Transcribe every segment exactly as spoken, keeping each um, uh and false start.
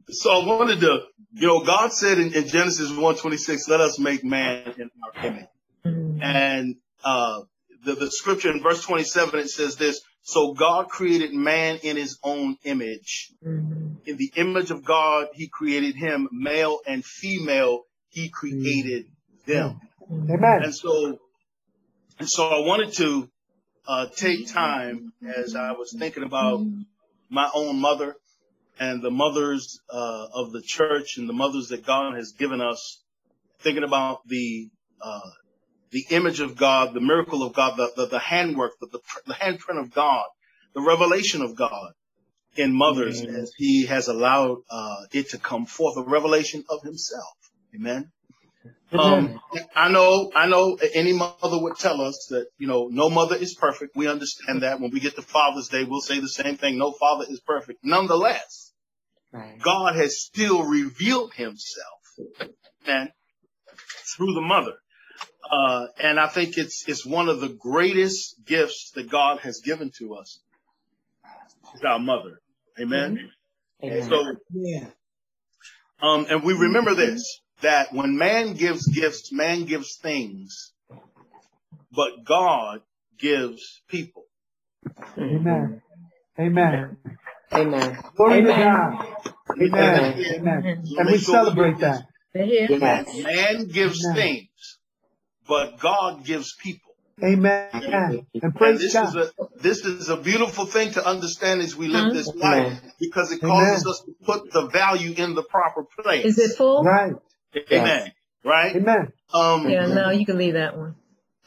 So I wanted to, you know, God said in, in Genesis one twenty-six, let us make man in our image. Mm-hmm. And uh, the, the scripture in verse twenty-seven, it says this, so God created man in his own image. Mm-hmm. In the image of God, he created him, male and female, he created mm-hmm. them. Amen. And so, and so I wanted to uh, take time as I was thinking about my own mother and the mothers uh, of the church and the mothers that God has given us, thinking about the uh, the image of God, the miracle of God, the, the, the handwork, the, the, the handprint of God, the revelation of God in mothers mm-hmm. as he has allowed uh, it to come forth, a revelation of himself. Amen. Um, I know, I know any mother would tell us that, you know, no mother is perfect. We understand that. When we get to Father's Day, we'll say the same thing. No father is perfect. Nonetheless, right. God has still revealed himself, man, through the mother. Uh, and I think it's, it's one of the greatest gifts that God has given to us. It's our mother. Amen. Amen. So, yeah. Um, and we remember this, that when man gives gifts, man gives things, but God gives people. Amen. Amen. Amen. Glory to Amen. God. Amen. Amen. Amen. And we celebrate that. Yes. Man gives Amen. Things, but God gives people. Amen. Amen. And praise and this God. Is a, this is a beautiful thing to understand as we live this life, Amen. because it causes Amen. Us to put the value in the proper place. Is it full? Right. Amen. Yes. Right? Amen. Um, yeah, no, you can leave that one.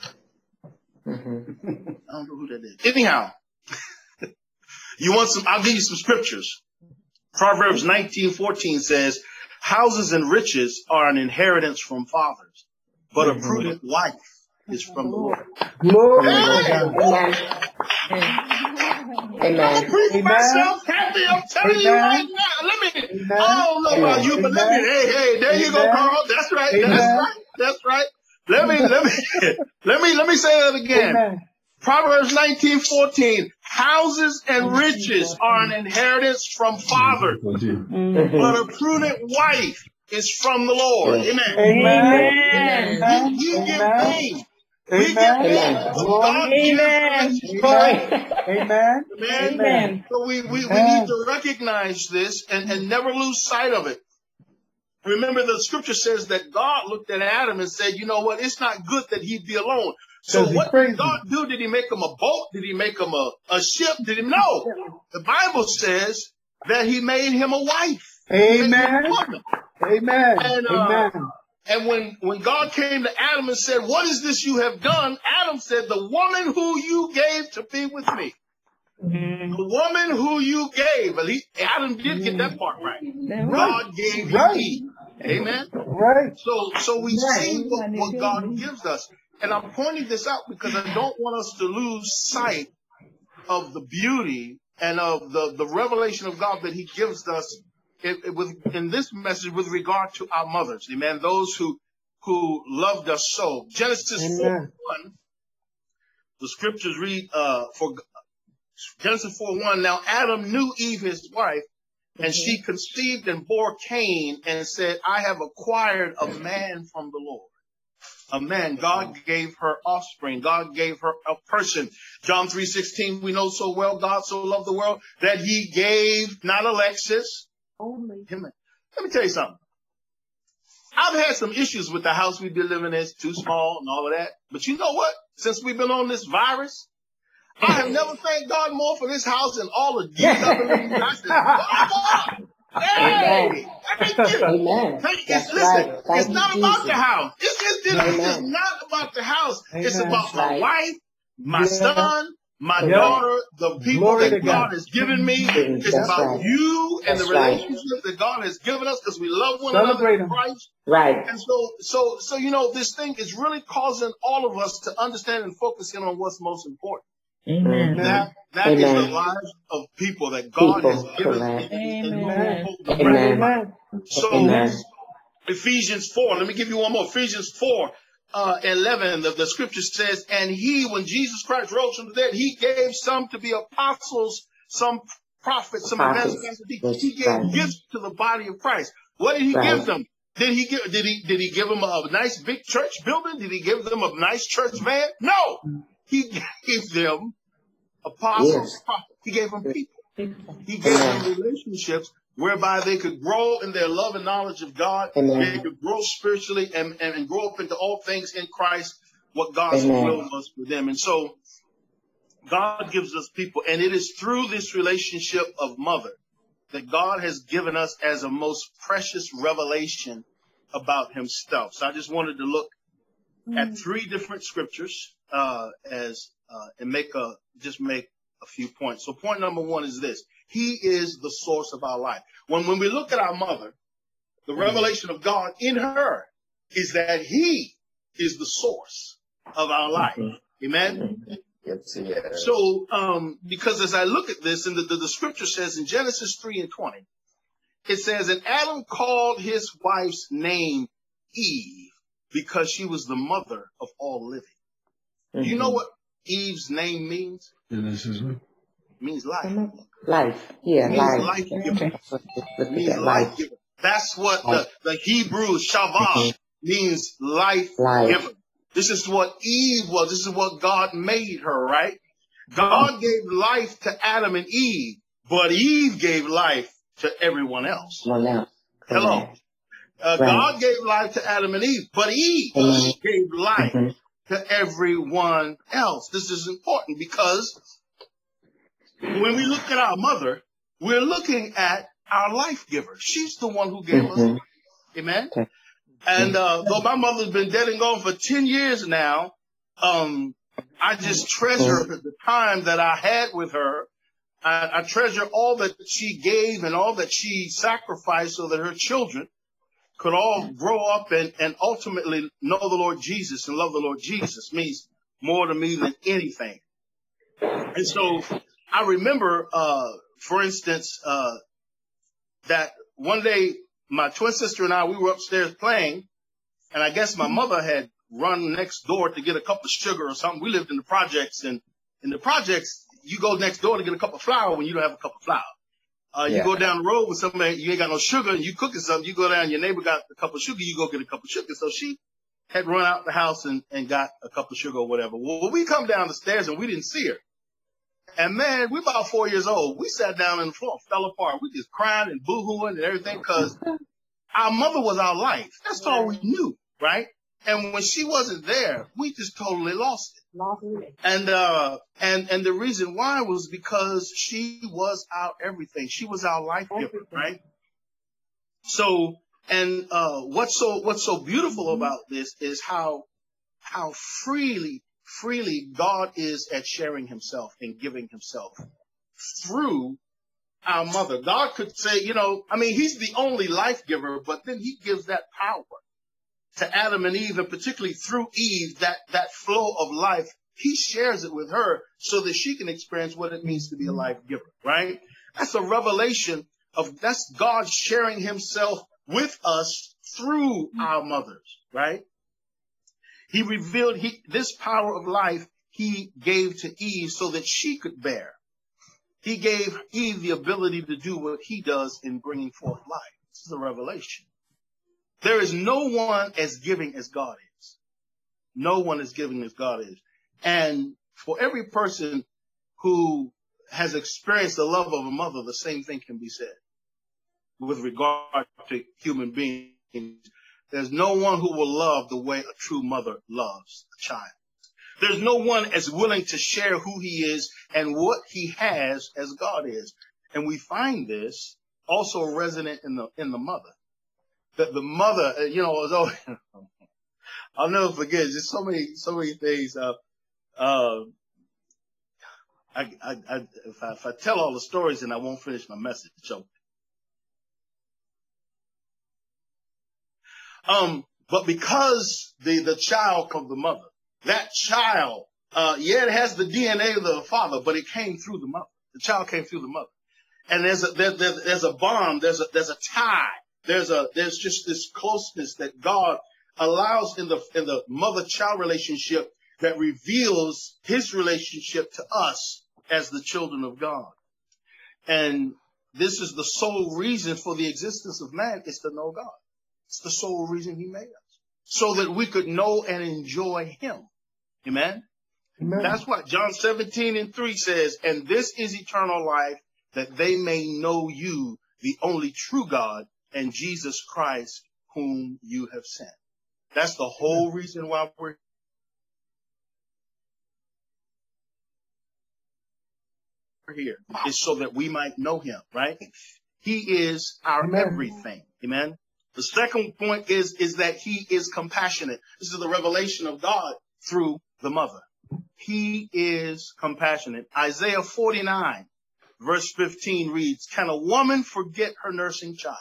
Mm-hmm. I don't know who that is. Anyhow, you want some, I'll give you some scriptures. Proverbs nineteen fourteen says, houses and riches are an inheritance from fathers, but mm-hmm. a prudent wife is from the Lord. Glory hey! to God. Amen. Amen. I'm preaching myself happy. I'm telling Amen. You right now. Let me, Amen. I don't know about you, but Amen. Let me, hey, hey, there Amen. You go, Carl. That's right. Amen. That's right. That's right. Let me, let me, let me, let me say that again. Amen. Proverbs nineteen fourteen, houses and riches are an inheritance from fathers, mm-hmm. but a prudent wife is from the Lord. Amen. Amen. Amen. You, you give things. We give things. God Amen. gives Amen. Amen. Amen. Amen. So we, we, we need to recognize this and, and never lose sight of it. Remember, the scripture says that God looked at Adam and said, you know what? It's not good that he be alone. So what did God do? Did he make him a boat? Did he make him a, a ship? Did he? No. The Bible says that he made him a wife. Amen. Amen. And, uh, Amen. And when, when God came to Adam and said, what is this you have done? Adam said, the woman who you gave to be with me. Mm-hmm. The woman who you gave. At least Adam did mm-hmm. get that part right. right. God gave right. you. Amen. Right. So, so we right. see what, what God gives us. And I'm pointing this out because I don't want us to lose sight of the beauty and of the, the revelation of God that he gives us in, in, with, in this message with regard to our mothers. Amen. Those who, who loved us so. Genesis four one, the scriptures read, uh, for Genesis four one, now Adam knew Eve, his wife, and mm-hmm. she conceived and bore Cain and said, I have acquired a man from the Lord. A man. God gave her offspring. God gave her a person. John three sixteen, we know so well, God so loved the world that he gave, not Alexis. Only him. Let me tell you something. I've had some issues with the house we've been living in. It's too small and all of that. But you know what? Since we've been on this virus, I have never thanked God more for this house and all the years I've been living in. I said, God, hey, thank you. Amen. Thank you. That's Listen, right. Thank it's not you, about Jesus. the house. It's, it's, it's, it's not about the house. Amen. It's about my right. wife, my yeah. son, my yeah. daughter, the people Glory that God, God has given me. It's That's about right. you and That's the right. relationship that God has given us because we love one Celebrate another in Christ. Right. And so, so, so, you know, this thing is really causing all of us to understand and focus in on what's most important. Amen. That, that Amen. is the lives of people that God people. has given us. Amen. Amen. So Amen. Ephesians four, let me give you one more. Ephesians four, uh, eleven, the, the scripture says, and he, when Jesus Christ rose from the dead, he gave some to be apostles, some prophets, some Prophets. evangelists. He gave Right. gifts to the body of Christ. What did he Right. give them? Did he give? Did he? Did he give them a nice big church building? Did he give them a nice church van? No. He gave them apostles. Yes. Prophets. He gave them people. He gave Amen. them relationships whereby they could grow in their love and knowledge of God. Amen. They could grow spiritually and, and, and grow up into all things in Christ, what God's Amen. will was for them. And so God gives us people, and it is through this relationship of mother that God has given us as a most precious revelation about himself. So I just wanted to look at three different scriptures uh, as uh, and make a just make a few points. So point number one is this: he is the source of our life. When when we look at our mother, the revelation of God in her is that he is the source of our life. Amen. Yes, yes. So, um, because as I look at this, and the, the, the scripture says in Genesis three and twenty, it says, and Adam called his wife's name Eve because she was the mother of all living. Mm-hmm. Do you know what Eve's name means? Genesis. It means life. Life. Yeah, It means life. life giver. That's what- It look at means that, life life. giver. That's what the, the Hebrew Shavah means, life Life. giver. This is what Eve was. This is what God made her, right? God gave life to Adam and Eve, but Eve gave life to everyone else. Well, now. Hello. Uh, Right. God gave life to Adam and Eve, but Eve Amen. gave life Mhm. to everyone else. This is important because when we look at our mother, we're looking at our life giver. She's the one who gave us Mhm. life. Amen. Okay. And uh, though my mother's been dead and gone for ten years now, um, I just treasure the time that I had with her. I, I treasure all that she gave and all that she sacrificed so that her children could all grow up and, and ultimately know the Lord Jesus and love the Lord Jesus. Means more to me than anything. And so I remember, uh, for instance, uh, that one day my twin sister and I, we were upstairs playing, and I guess my mother had run next door to get a cup of sugar or something. We lived in the projects, and in the projects, you go next door to get a cup of flour when you don't have a cup of flour. Uh, you Yeah. go down the road with somebody, you ain't got no sugar, and you cooking something, you go down, your neighbor got a cup of sugar, you go get a cup of sugar. So she had run out the house and, and got a cup of sugar or whatever. Well, we come down the stairs and we didn't see her. And man, we about four years old. We sat down on the floor, fell apart. We just crying and boo-hooing and everything because our mother was our life. That's all we knew, right? And when she wasn't there, we just totally lost it. And, uh, and, and the reason why was because she was our everything. She was our life giver, right? So, and, uh, what's so, what's so beautiful about this is how, how freely, freely God is at sharing himself and giving himself through our mother. God could say, you know, I mean, he's the only life giver, but then he gives that power to Adam and Eve, and particularly through Eve, that, that flow of life, he shares it with her so that she can experience what it means to be a life giver, right? That's a revelation of, that's God sharing himself with us through our mothers, right? He revealed he, this power of life he gave to Eve so that she could bear. He gave Eve the ability to do what he does in bringing forth life. This is a revelation. There is no one as giving as God is. No one as giving as God is. And for every person who has experienced the love of a mother, the same thing can be said with regard to human beings. There's no one who will love the way a true mother loves a child. There's no one as willing to share who he is and what he has as God is. And we find this also resonant in the, in the mother. That the mother, you know, was always, I'll never forget, just so many, so many things. Uh, uh, I, I, I, if I, if I tell all the stories, then I won't finish my message. So, um, but because the, the child of the mother, that child, uh, yeah, it has the D N A of the father, but it came through the mother. The child came through the mother. And there's a, there, there, there's a bond, there's a, there's a tie. There's a, there's just this closeness that God allows in the, in the mother-child relationship that reveals his relationship to us as the children of God. And this is the sole reason for the existence of man, is to know God. It's the sole reason he made us, so that we could know and enjoy him. Amen? Amen. That's what John seventeen and three says, and this is eternal life, that they may know you, the only true God, and Jesus Christ, whom you have sent. That's the whole reason why we're here, is so that we might know him, right? He is our Amen. everything. Amen. The second point is, is that he is compassionate. This is the revelation of God through the mother. He is compassionate. Isaiah forty-nine, verse fifteen reads, can a woman forget her nursing child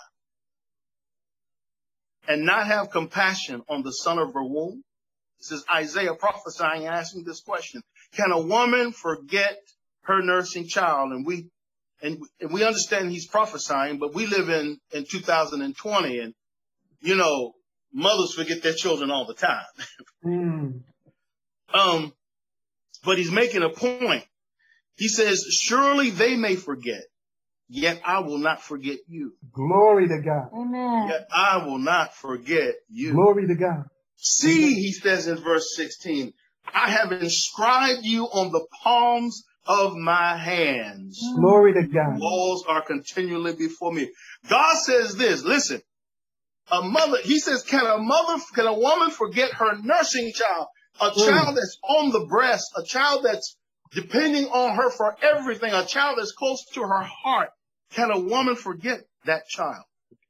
and not have compassion on the son of her womb? This is Isaiah prophesying, asking this question. Can a woman forget her nursing child? And we, and, and we understand he's prophesying, but we live in, in two thousand twenty, and, you know, mothers forget their children all the time. Mm. Um, but he's making a point. He says, surely they may forget, yet I will not forget you. Glory to God. Amen. Yet I will not forget you. Glory to God. See, he says in verse sixteen, I have inscribed you on the palms of my hands. Glory to God. Laws are continually before me. God says this, listen, a mother, he says, can a mother, can a woman forget her nursing child? A Mm. child that's on the breast, a child that's depending on her for everything, a child that's close to her heart. Can a woman forget that child?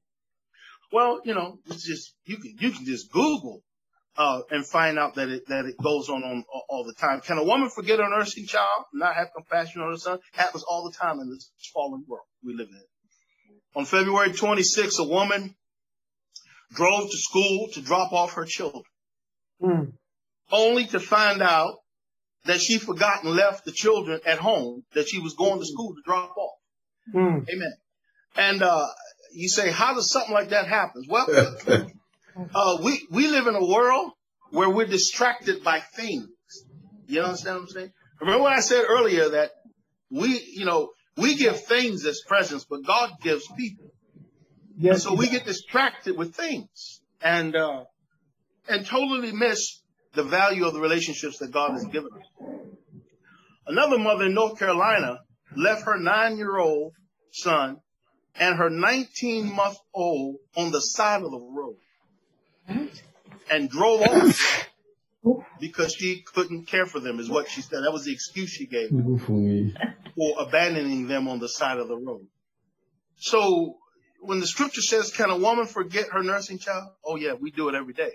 Well, you know, it's just, you can, you can just Google, uh, and find out that it, that it goes on, on all the time. Can a woman forget her nursing child, not have compassion on her son? Happens all the time in this fallen world we live in. On February twenty-sixth, a woman drove to school to drop off her children, Mm. only to find out that she forgot and left the children at home, that she was going to school to drop off. Mm. Amen. And uh, you say, how does something like that happen? Well, uh, we, we live in a world where we're distracted by things. You understand what I'm saying? Remember what I said earlier, that we, you know, we give things as presents, but God gives people. Yes. And so we get distracted with things and uh, and totally miss the value of the relationships that God has given us. Another mother in North Carolina left her nine-year-old son and her nineteen-month-old on the side of the road and drove off because she couldn't care for them, is what she said. That was the excuse she gave for abandoning them on the side of the road. So when the scripture says, can a woman forget her nursing child? Oh, yeah, we do it every day.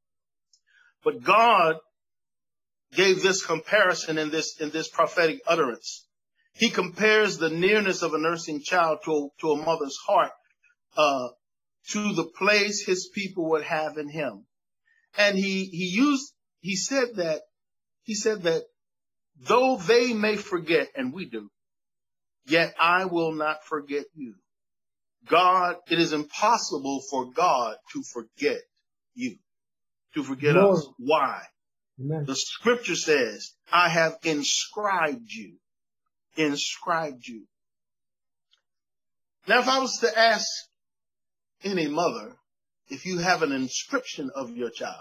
But God gave this comparison in this, in this prophetic utterance. He compares the nearness of a nursing child to a, to a mother's heart, uh, to the place his people would have in him. And he, he used, he said that, he said that though they may forget, and we do, yet I will not forget you. God, it is impossible for God to forget you, to forget Lord. us. Why? Amen. The scripture says, I have inscribed you, inscribed you. Now, if I was to ask any mother, if you have an inscription of your child,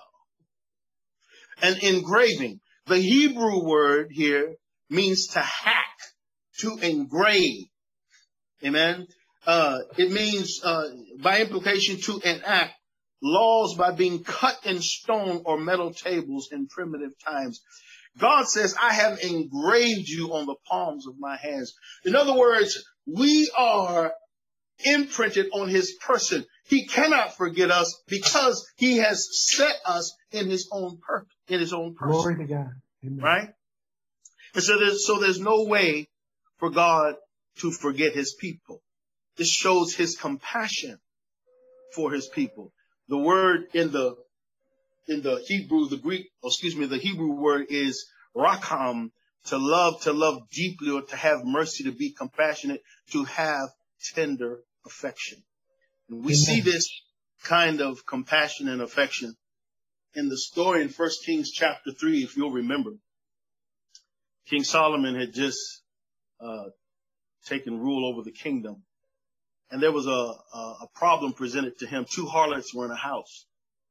an engraving, the Hebrew word here means to hack, to engrave. Amen. Uh, it means, uh, by implication, to enact laws by being cut in stone or metal tables in primitive times. God says, I have engraved you on the palms of my hands. In other words, we are imprinted on his person. He cannot forget us because he has set us in his own per- in his own person. Glory to God. Amen. Right? And so there's, so there's no way for God to forget his people. This shows his compassion for his people. The word in the, in the Hebrew, the Greek, or excuse me, the Hebrew word is rakam, to love, to love deeply, or to have mercy, to be compassionate, to have tender affection. And we Amen. see this kind of compassion and affection in the story in First Kings chapter three, if you'll remember. King Solomon had just uh, taken rule over the kingdom. And there was a, a, a problem presented to him. Two harlots were in a house.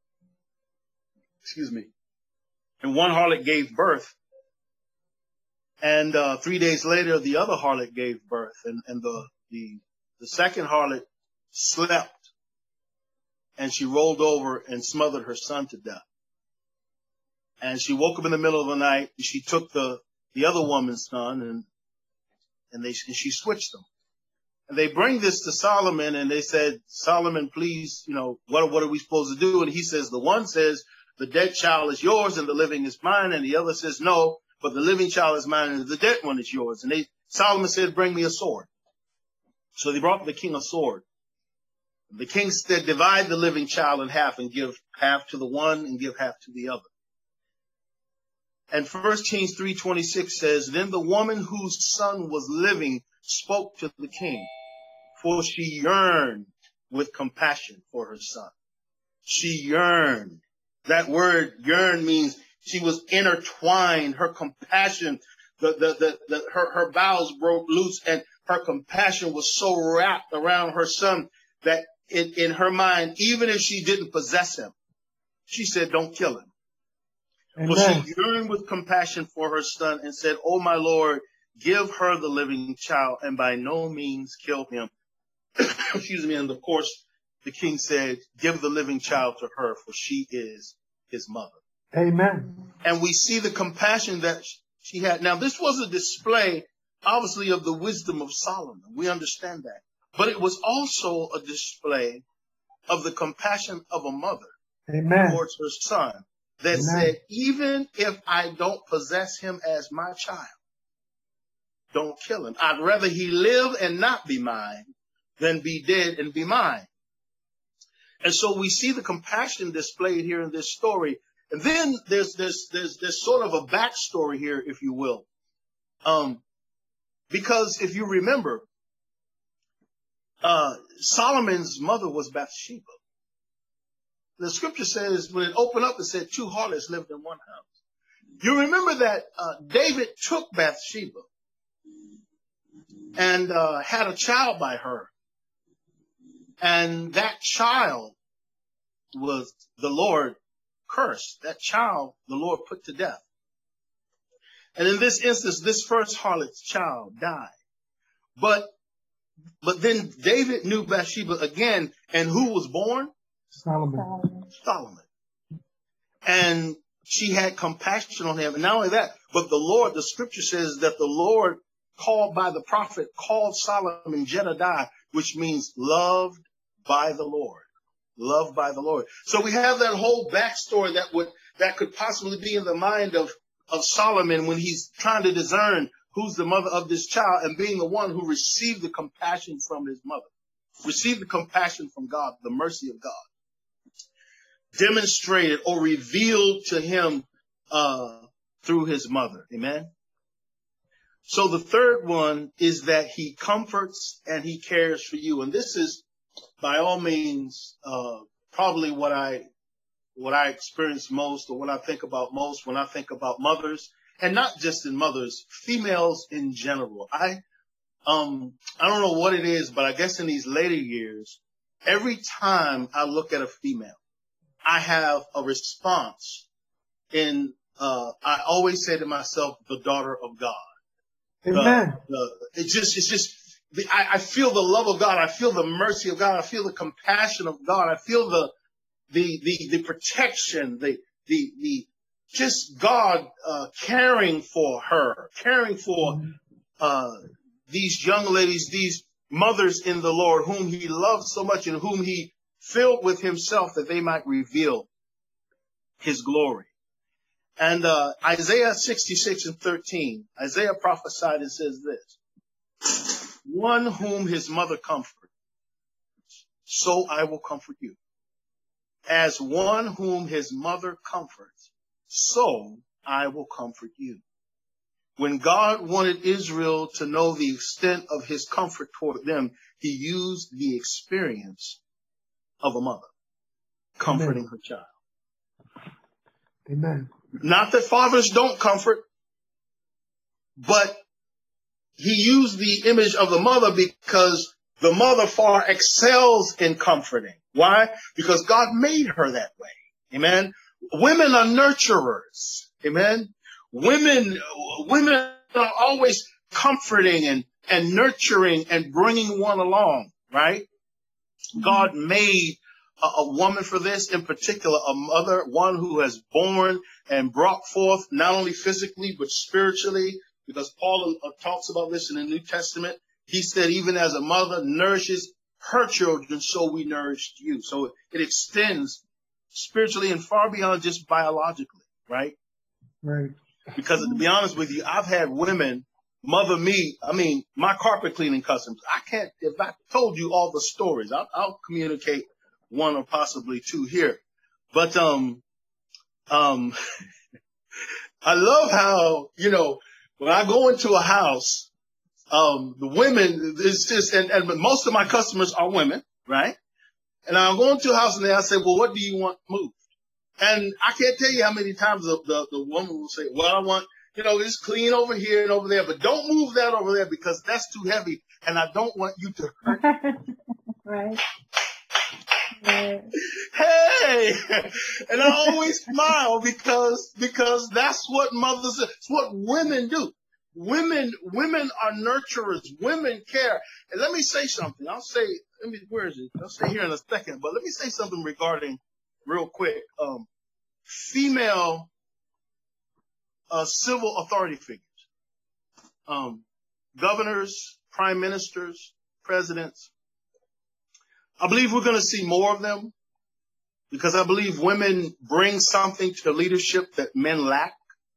Excuse me. And one harlot gave birth. And uh, three days later, the other harlot gave birth. And, and the, the, the second harlot slept. And she rolled over and smothered her son to death. And she woke up in the middle of the night. And she took the, the other woman's son and, and they, and she switched them. And they bring this to Solomon and they said, Solomon, please, you know, what, what are we supposed to do? And he says, the one says, the dead child is yours and the living is mine. And the other says, no, but the living child is mine and the dead one is yours. And they, Solomon said, bring me a sword. So they brought the king a sword. The king said, divide the living child in half and give half to the one and give half to the other. And First Kings three twenty-six says, then the woman whose son was living spoke to the king, for she yearned with compassion for her son. She yearned. That word yearn means she was intertwined. Her compassion, the, the, the, the, her, her bowels broke loose and her compassion was so wrapped around her son that in, in her mind, even if she didn't possess him, she said, don't kill him. Amen. Well, she yearned with compassion for her son and said, oh, my Lord, give her the living child and by no means kill him. Excuse me. And of course, the king said, give the living child to her, for she is his mother. Amen. And we see the compassion that she had. Now, this was a display, obviously, of the wisdom of Solomon. We understand that. But it was also a display of the compassion of a mother Amen. towards her son that Amen. said, even if I don't possess him as my child, don't kill him. I'd rather he live and not be mine than be dead and be mine. And so we see the compassion displayed here in this story. And then there's there's there's there's sort of a backstory here, if you will. Um, because if you remember, uh, Solomon's mother was Bathsheba. The scripture says when it opened up, it said two harlots lived in one house. You remember that uh, David took Bathsheba and uh, had a child by her. And that child was the Lord cursed. That child, the Lord put to death. And in this instance, this first harlot's child died. But, but then David knew Bathsheba again. And who was born? Solomon. Solomon. And she had compassion on him. And not only that, but the Lord, the scripture says that the Lord called by the prophet, called Solomon Jedediah, which means loved by the Lord. Loved by the Lord. So we have that whole backstory that would, that could possibly be in the mind of, of Solomon when he's trying to discern who's the mother of this child and being the one who received the compassion from his mother, received the compassion from God, the mercy of God, demonstrated or revealed to him, uh, through his mother. Amen. So the third one is that he comforts and he cares for you. And this is by all means, uh, probably what I, what I experience most or what I think about most when I think about mothers, and not just in mothers, females in general. I, um, I don't know what it is, but I guess in these later years, every time I look at a female, I have a response in, uh, I always say to myself, the daughter of God. Amen. The, the, it just, it's just, the, I, I feel the love of God. I feel the mercy of God. I feel the compassion of God. I feel the, the, the, the protection, the, the, the, just God, uh, caring for her, caring for, uh, these young ladies, these mothers in the Lord, whom he loved so much and whom he filled with himself that they might reveal his glory. And, uh, Isaiah sixty-six and thirteen, Isaiah prophesied and says this, one whom his mother comforted, so I will comfort you. As one whom his mother comforts, so I will comfort you. When God wanted Israel to know the extent of his comfort toward them, he used the experience of a mother comforting Amen. Her child. Amen. Not that fathers don't comfort, but he used the image of the mother because the mother far excels in comforting. Why? Because God made her that way. Amen. Women are nurturers. Amen. Women, women are always comforting and, and nurturing and bringing one along, right? Mm-hmm. God made a, a woman for this, in particular, a mother, one who has borne and brought forth not only physically, but spiritually, because Paul uh, talks about this in the New Testament. He said, even as a mother nourishes her children, so we nourished you. So it extends spiritually and far beyond just biologically, right? Right. Because to be honest with you, I've had women mother me. I mean, my carpet cleaning customers, I can't, if I told you all the stories, I'll, I'll communicate one or possibly two here. But, um, um, I love how, you know, when I go into a house, um, the women, it's just, and, and most of my customers are women, right? And I'll go into a house and I say, well, what do you want moved? And I can't tell you how many times the, the, the woman will say, well, I want, you know, just clean over here and over there, but don't move that over there because that's too heavy. And I don't want you to hurt. Right. Right. Hey, and I always smile because, because that's what mothers, it's what women do. Women, women are nurturers. Women care. And let me say something. I'll say, let me, where is it? I'll say here in a second, but let me say something regarding real quick. Um, female, uh, civil authority figures, um, governors, prime ministers, presidents. I believe we're going to see more of them because I believe women bring something to leadership that men lack.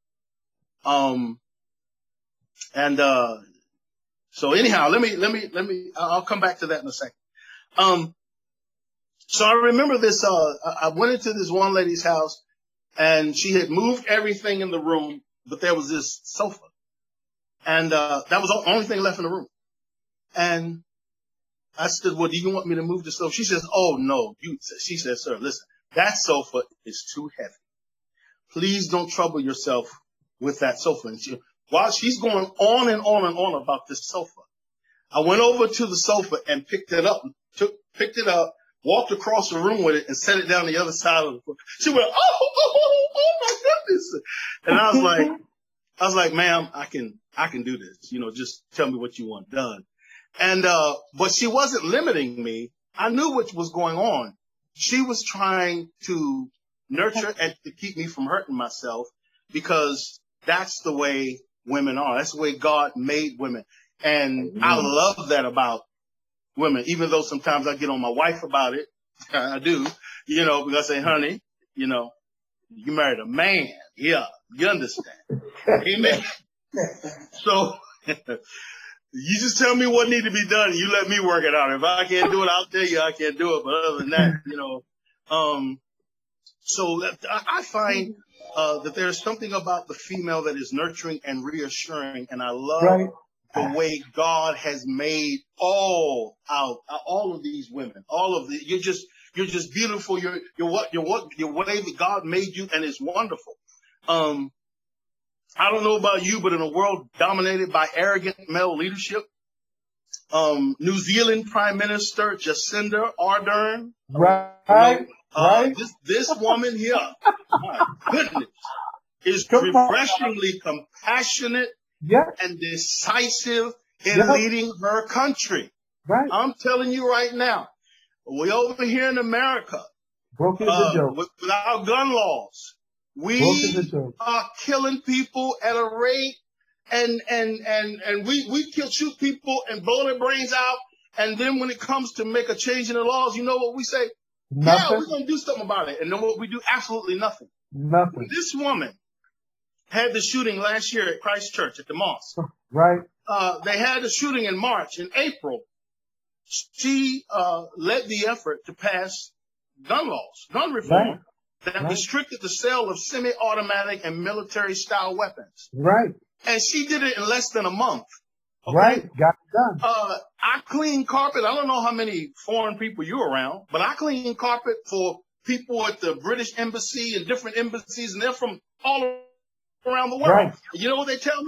Um, and, uh, so anyhow, let me, let me, let me, I'll come back to that in a second. Um, so I remember this, uh, I went into this one lady's house and she had moved everything in the room, but there was this sofa and, uh, that was the only thing left in the room. And I said, well, do you want me to move the sofa? She says, oh, no. You, she said, sir, listen, that sofa is too heavy. Please don't trouble yourself with that sofa. And she, while she's going on and on and on about this sofa, I went over to the sofa and picked it up, took, picked it up, walked across the room with it and set it down the other side of the floor. She went, oh, oh, oh, oh my goodness. And I was like, I was like, ma'am, I can, I can do this. You know, just tell me what you want done. And, uh, but she wasn't limiting me. I knew what was going on. She was trying to nurture and to keep me from hurting myself because that's the way women are. That's the way God made women. And I love that about women, even though sometimes I get on my wife about it. I do, you know, because I say, honey, you know, you married a man. Yeah. You understand. Amen. So, you just tell me what needs to be done and you let me work it out. If I can't do it, I'll tell you I can't do it. But other than that, you know, um, so I find, uh, that there's something about the female that is nurturing and reassuring. And I love right. the way God has made all out, all of these women, all of the, you're just, you're just beautiful. You're, you're what, you're what, you're way that God made you and it's wonderful. Um, I don't know about you, but in a world dominated by arrogant male leadership, um, New Zealand Prime Minister Jacinda Ardern, right, uh, right. This, this woman here, my goodness, is refreshingly compassionate yeah. and decisive in yeah. leading her country. Right. I'm telling you right now, we over here in America, broken uh, the joke. With, with our gun laws. We are killing people at a rate and, and, and, and we, we kill, shoot people and blow their brains out. And then when it comes to make a change in the laws, you know what we say? Nothing. Yeah, we're going to do something about it. And then what we do? Absolutely nothing. Nothing. When this woman had the shooting last year at Christ Church at the mosque. Right. Uh, they had the shooting in March. In April, she, uh, led the effort to pass gun laws, gun reform. Right. That right. restricted the sale of semi-automatic and military-style weapons. Right. And she did it in less than a month. Okay? Right. Got it done. Uh, I clean carpet. I don't know how many foreign people you're around, but I clean carpet for people at the British Embassy and different embassies, and they're from all around the world. Right. You know what they tell me?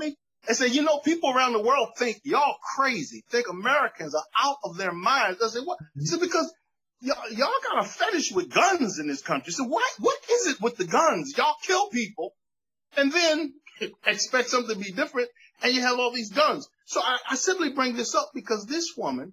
They say, you know, people around the world think y'all crazy, think Americans are out of their minds. I said, what? I said, because y'all, y'all got a fetish with guns in this country. So what, what is it with the guns? Y'all kill people and then expect something to be different, and you have all these guns. So I, I simply bring this up because this woman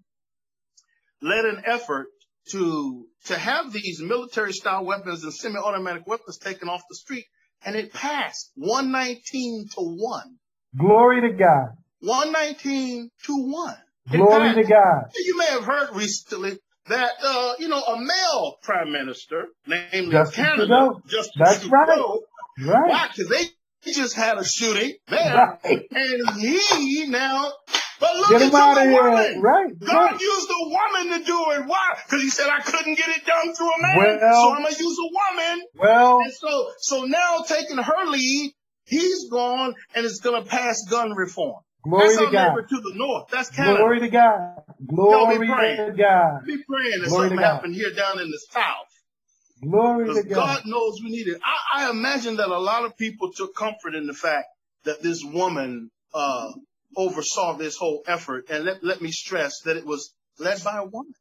led an effort to, to have these military-style weapons and semi-automatic weapons taken off the street, and it passed one nineteen to one. Glory to God. one nineteen to one. Glory to God. You may have heard recently that, uh, you know, a male prime minister, namely Justin Canada, Trudeau. Justin That's Trudeau, right. Right. why? Because they just had a shooting there, Right. and he now, but look Get at him out of the here. woman. Right. God right. used a woman to do it. Why? Because he said I couldn't get it done through a man, Well, so I'm gonna use a woman. Well, And so, so now taking her lead, he's gone and it's going to pass gun reform. glory That's to our God. neighbor to the north. That's Canada. Glory to God. Glory be praying. to God. Be praying that Glory something to God. happened here down in the south. Glory to Because God. God knows we need it. I, I imagine that a lot of people took comfort in the fact that this woman uh, oversaw this whole effort. And let, let me stress that it was led by a woman.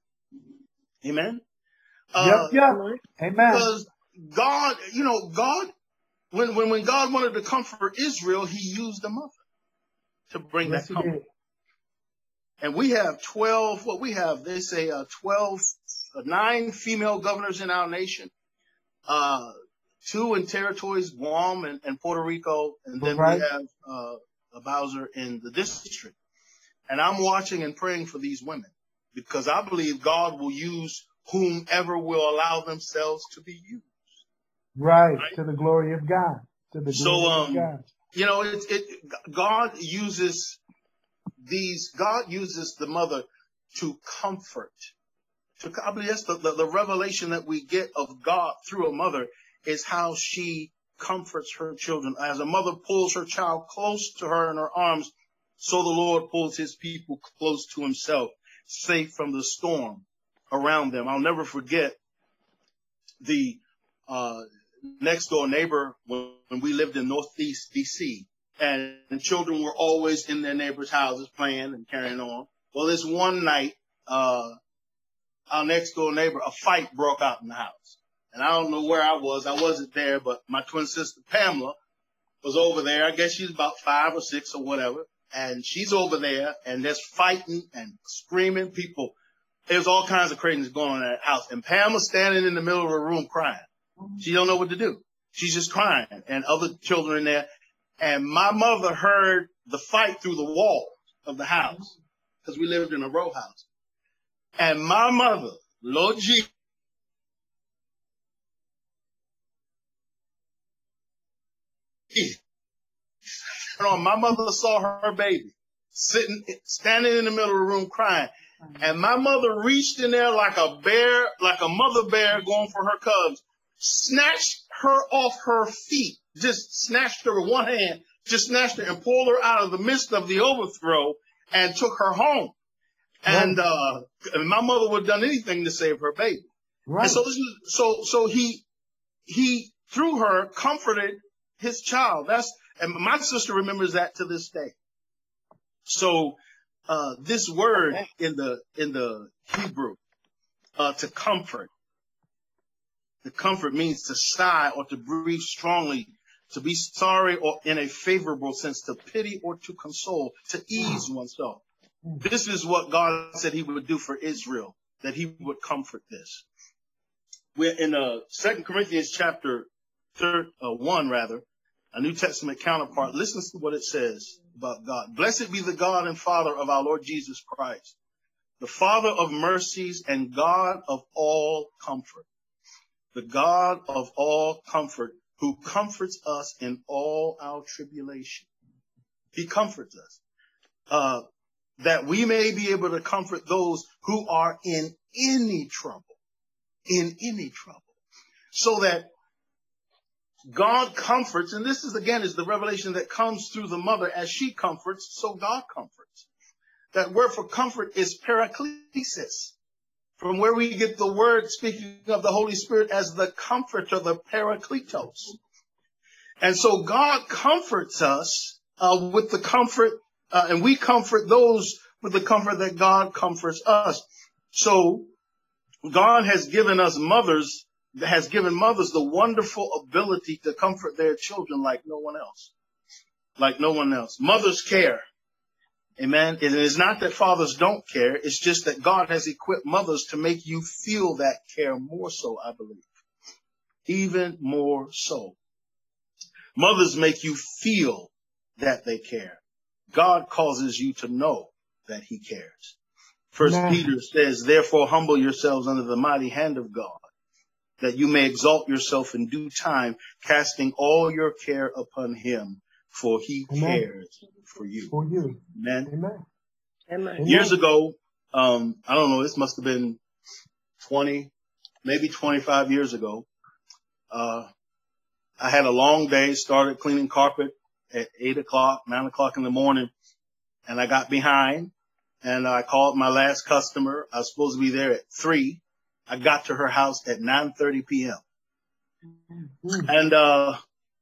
Amen? Uh, Yep, yep. Amen. Because God, you know, God, when, when, when God wanted to comfort Israel, he used a mother to bring Yes, that he comfort. did. And we have twelve, what we have, they say uh, twelve, uh, nine female governors in our nation, uh, two in territories, Guam and, and Puerto Rico, and then Right. we have uh, a Bowser in the district. And I'm watching and praying for these women because I believe God will use whomever will allow themselves to be used. Right. Right. To the glory of God. To the So, glory um, of God. you know, it, it, God uses these, God uses the mother to comfort. To, I believe that's the, the, the revelation that we get of God through a mother is how she comforts her children. As a mother pulls her child close to her in her arms, so the Lord pulls his people close to himself, safe from the storm around them. I'll never forget the uh, next door neighbor when, when we lived in Northeast D C, and the children were always in their neighbors' houses playing and carrying on. Well, this one night, uh, our next door neighbor, a fight broke out in the house. And I don't know where I was. I wasn't there, but my twin sister Pamela was over there. I guess she's about five or six or whatever. And she's over there and there's fighting and screaming. People, there's all kinds of craziness going on in that house. And Pamela's standing in the middle of her room crying. She don't know what to do. She's just crying and other children in there. And my mother heard the fight through the wall of the house because we lived in a row house. And my mother, Lord Jesus, my mother saw her baby sitting, standing in the middle of the room crying. And my mother reached in there like a bear, like a mother bear going for her cubs, snatched her off her feet, just snatched her with one hand, just snatched her and pulled her out of the midst of the overthrow and took her home. Right. And, uh, my mother would have done anything to save her baby. Right. And so this is, so, so he, he, through her, comforted his child. That's, and my sister remembers that to this day. So, uh, this word in the, in the Hebrew, uh, to comfort, to comfort means to sigh or to breathe strongly, to be sorry or in a favorable sense, to pity or to console, to ease oneself. This is what God said he would do for Israel, that he would comfort this. We're in uh, Second Corinthians chapter third, uh, one, rather, a New Testament counterpart. Listen to what it says about God. Blessed be the God and Father of our Lord Jesus Christ, the Father of mercies and God of all comfort, the God of all comfort who comforts us in all our tribulation. He comforts us. Uh, that we may be able to comfort those who are in any trouble, in any trouble. So that God comforts, and this is again is the revelation that comes through the mother as she comforts, so God comforts. That word for comfort is paraklesis, from where we get the word speaking of the Holy Spirit as the comforter, the parakletos. And so God comforts us uh, with the comfort, uh, and we comfort those with the comfort that God comforts us. So God has given us mothers, has given mothers the wonderful ability to comfort their children like no one else, like no one else. Mothers care. Amen. It is not that fathers don't care. It's just that God has equipped mothers to make you feel that care more so, I believe. Even more so. Mothers make you feel that they care. God causes you to know that he cares. First Amen. Peter says, therefore humble yourselves under the mighty hand of God, that you may exalt yourself in due time, casting all your care upon him, for he Amen. cares for you. For you. Amen. Amen. Amen. Years ago, um, I don't know, this must have been twenty, maybe twenty-five years ago. Uh, I had a long day, started cleaning carpet at eight o'clock, nine o'clock in the morning, and I got behind and I called my last customer. I was supposed to be there at three. I got to her house at nine thirty p.m. Mm. And, uh,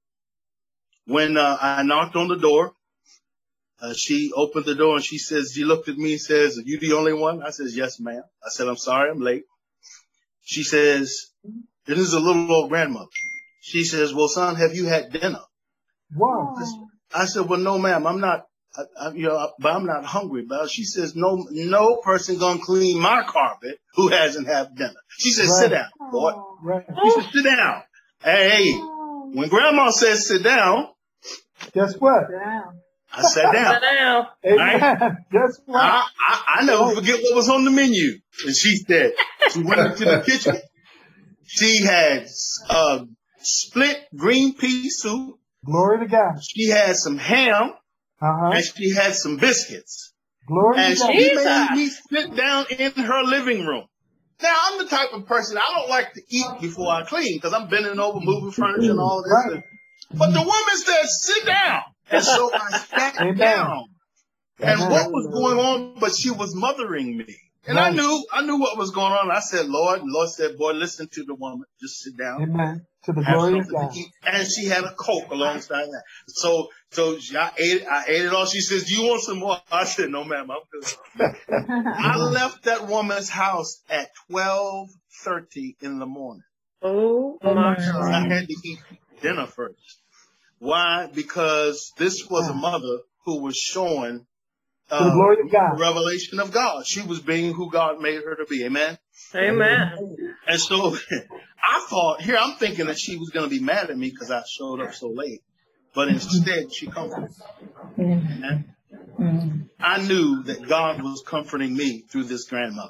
when, uh, I knocked on the door, uh, she opened the door and she says, she looked at me and says, are you the only one? I says, yes, ma'am. I said, I'm sorry, I'm late. She says, this is a little old grandmother. She says, well, son, have you had dinner? Wow. I said, well, no, ma'am, I'm not, I, I, you know, but I'm not hungry. But she says, no, no person gonna clean my carpet who hasn't had dinner. She says, Right. sit down, boy. Right. She says, sit down. Hey, when grandma says sit down, Guess what? I sat down. Sit down. Amen. Right. Guess what? I, I, I never forget what was on the menu. And she said, she went into the kitchen. She had uh, split green pea soup. Glory to God. She had some ham. Uh-huh. And she had some biscuits. Glory And to God. she made me sit down in her living room. Now, I'm the type of person, I don't like to eat before I clean because I'm bending over, moving furniture and all this. Right. But the woman said, sit down. And so I sat Amen. down. And Amen. what was going on? But she was mothering me. And I Right. knew, I knew what was going on. I said, Lord, and Lord said, boy, listen to the woman. Just sit down. Amen. To the Have glory of something God. to eat. And she had a Coke alongside that. So, so I ate it. I ate it all. She says, do you want some more? I said, no, ma'am, I'm good. I left that woman's house at twelve thirty in the morning. Oh, my I God. had to eat dinner first. Why? Because this was a mother who was showing To the uh, glory of the God. revelation of God. She was being who God made her to be. Amen. Amen. And so I thought, here I'm thinking that she was going to be mad at me because I showed up so late. But instead, she comforted me. Amen. I knew that God was comforting me through this grandmother.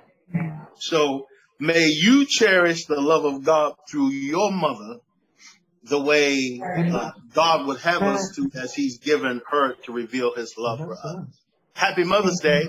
So may you cherish the love of God through your mother the way uh, God would have us to, as he's given her to reveal his love for us. Happy Mother's Day.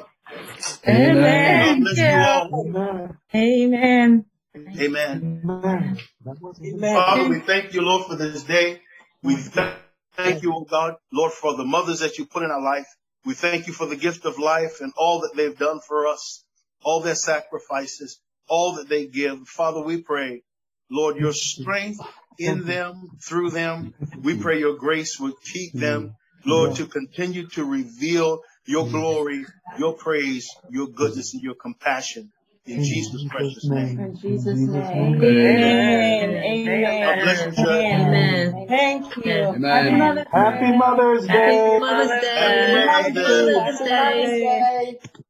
Amen. God bless you all. Amen. Amen. Amen. Amen. That was it. Father, we thank you, Lord, for this day. We thank you, oh God, Lord, for the mothers that you put in our life. We thank you for the gift of life and all that they've done for us, all their sacrifices, all that they give. Father, we pray, Lord, your strength in them, through them. We pray your grace would keep them, Lord, to continue to reveal your glory, your praise, your goodness, and your compassion. In Jesus' precious name. In Jesus' name. Amen. Amen. God bless you, church. Amen. Thank you. Amen. Happy Mother's Day. Happy Mother's Day. Happy Mother's Day. Happy Mother's Day. Happy Mother's Day.